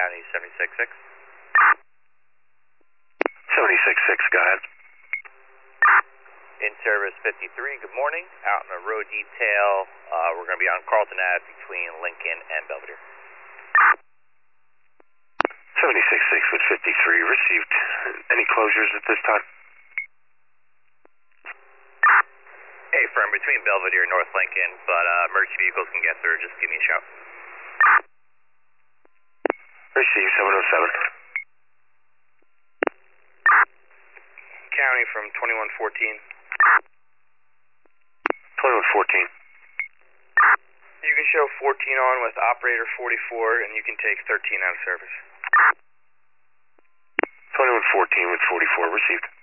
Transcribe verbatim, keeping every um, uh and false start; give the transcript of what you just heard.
County seventy-six six. seventy-six six, go ahead. In service fifty-three, good morning. Out in a road detail. Uh, we're going to be on Carlton Ave between Lincoln and Belvedere. seventy-six six with fifty-three, received. Any closures at this time? Hey, firm, between Belvedere and North Lincoln, but uh, emergency vehicles can get through. Just give me a shout. Received, seven oh seven. County from twenty-one fourteen. twenty-one fourteen. You can show fourteen on with operator forty-four, and you can take thirteen out of service. twenty-one fourteen with forty-four, received.